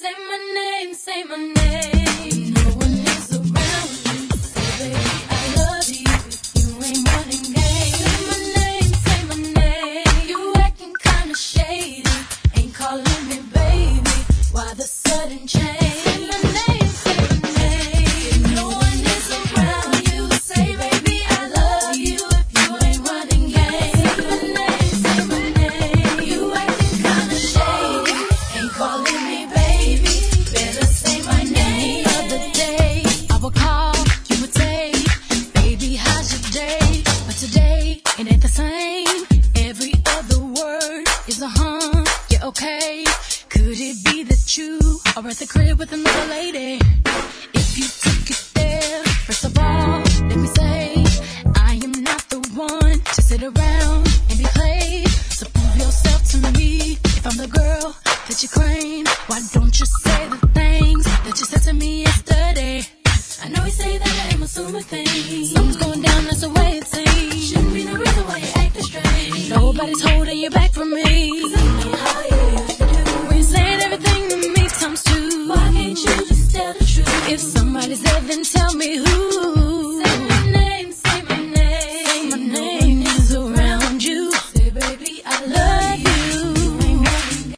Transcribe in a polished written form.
Say my name, say my name. No one is around you. Say, baby, I love you. If you ain't running game. Say my name. You acting kinda shady. Ain't calling me baby. Why the sudden change? Say my name, say my name. No one is around you. Say, baby, I love you. If you ain't running game. Say my name. You acting kinda shady. Ain't calling me baby. Better say my name. The other day, I would call, you would say, baby, how's your day? But today, it ain't the same. Every other word is a yeah, okay. Could it be that you are at the crib with another lady? If you took it there, first of all, let me say, I am not the one to sit around and be played. So prove yourself to me. If I'm the girl that you claim, why don't you say the things that you said to me yesterday? I know you say that I'm assuming things. Something's going down, that's the way it seems. Shouldn't be no reason why you acting strange. Nobody's holding you back from me. 'Cause I know how you